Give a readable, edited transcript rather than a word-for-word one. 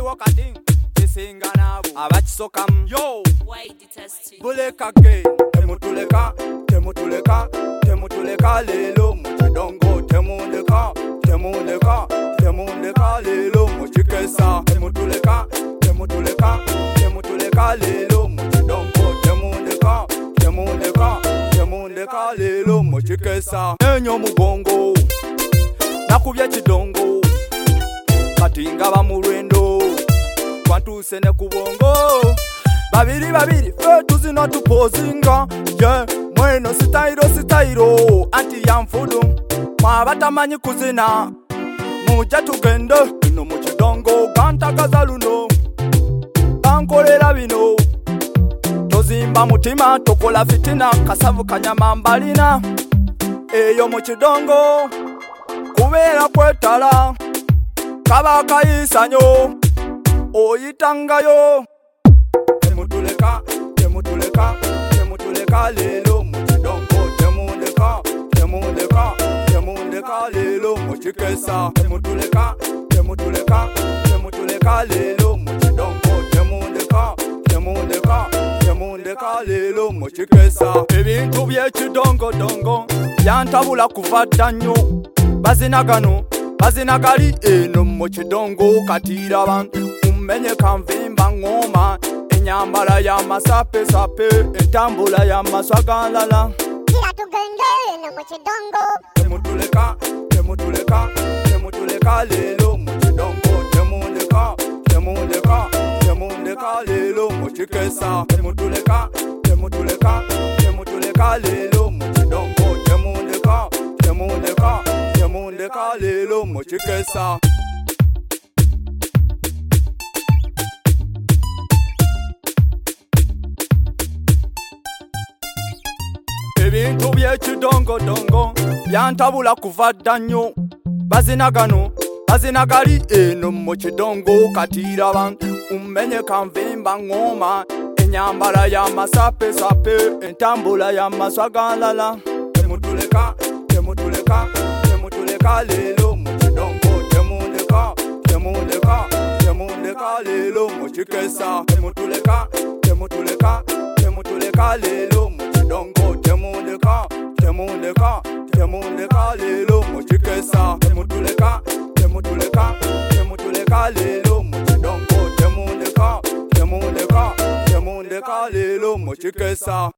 waliwo kati kisinga naabo abakisokamu yo bulekage temutuleka temutuleka temutuleka leero mu kidongo temundeka temundeka temundeka leero mu kikesa temutuleka temutuleka temutuleka leero mu kidongo temundeka temundeka temundeka leero mu kikesa enyo mugongo nakubye kidongo kati ngaba mu lwendo twatuuse ne ku bwongo babiri babiri fe tuzina tupozinga ye mweno sitayiro anti yanfudu mwabatamanyi kuzina mujja tugende ino mu kidongo gantagaza luno bankolera bino tozimba mutima tokola fitina kasavu kanyama mbalina eyo mu kidongo kubeera kwetala kaba kayisanyo oyitangayo temutuleka temutuleka temutuleka leero mu kidongo temundeka temundeka temundeka leero mu kikesa temutuleka temutuleka temutuleka leero mu kidongo temundeka temundeka temundeka leero mu kikesa ebintu by'ekidongodongo byantabula kuva dda nnyo bazinagano bazinagali eno mu kidongo katiiraba umenye kanvimba ngoma enyambala ya masape sape entambula ya maswagalala kila tugende eno mu kidongo temutuleka temutuleka temutuleka leero mu kidongo temundeka temundeka temundeka leero mu kikesa temutuleka temutuleka temutuleka leero mu kidongo temundeka temundeka temundeka leero mu kikesa ebintu by'ekidongodongo byantabula kuva dda nnyo bazinagano bazinagali eno mu kidongo katiiraba umenye kanvimba ngoma enyambala ya masape sape entambula ya maswagalala temutuleka temutuleka temutuleka leero mu kidongo temundeka temundeka temundeka leero mu kikesa temutuleka temutuleka temutuleka leero mu kidongo temundeka temundeka temundeka leero mu kikesa temutuleka temutuleka temutuleka leero mu kidongo temundeka temundeka temundeka leero mu kikesa